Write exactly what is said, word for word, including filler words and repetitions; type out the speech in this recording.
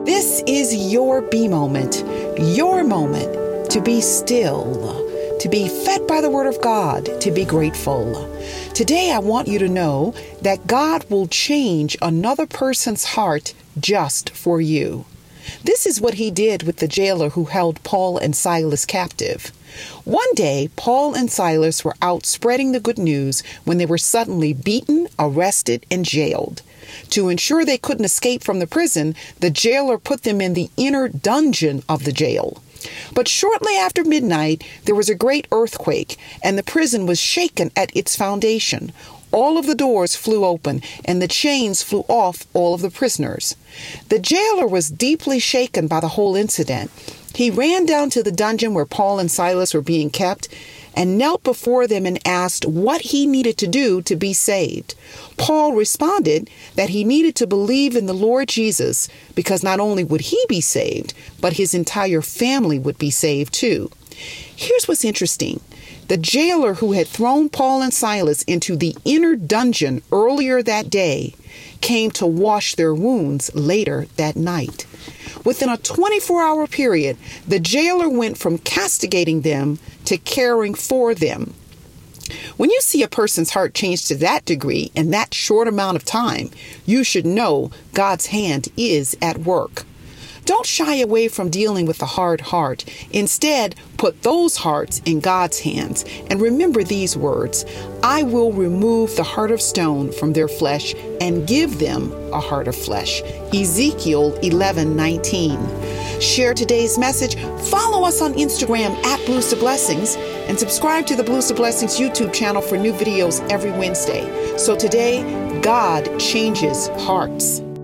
This is your be moment, your moment to be still, to be fed by the Word of God, to be grateful. Today, I want you to know that God will change another person's heart just for you. This is what he did with the jailer who held Paul and Silas captive. One day, Paul and Silas were out spreading the good news when they were suddenly beaten, arrested, and jailed. To ensure they couldn't escape from the prison, the jailer put them in the inner dungeon of the jail. But shortly after midnight, there was a great earthquake, and the prison was shaken at its foundation. All of the doors flew open, and the chains flew off all of the prisoners. The jailer was deeply shaken by the whole incident. He ran down to the dungeon where Paul and Silas were being kept and knelt before them and asked what he needed to do to be saved. Paul responded that he needed to believe in the Lord Jesus because not only would he be saved, but his entire family would be saved too. Here's what's interesting. The jailer who had thrown Paul and Silas into the inner dungeon earlier that day came to wash their wounds later that night. Within a twenty-four hour period, the jailer went from castigating them to caring for them. When you see a person's heart change to that degree in that short amount of time, you should know God's hand is at work. Don't shy away from dealing with a hard heart. Instead, put those hearts in God's hands. And remember these words, I will remove the heart of stone from their flesh and give them a heart of flesh. Ezekiel eleven nineteen. Share today's message. Follow us on Instagram at Blues to Blessings and subscribe to the Blues to Blessings YouTube channel for new videos every Wednesday. So today, God changes hearts.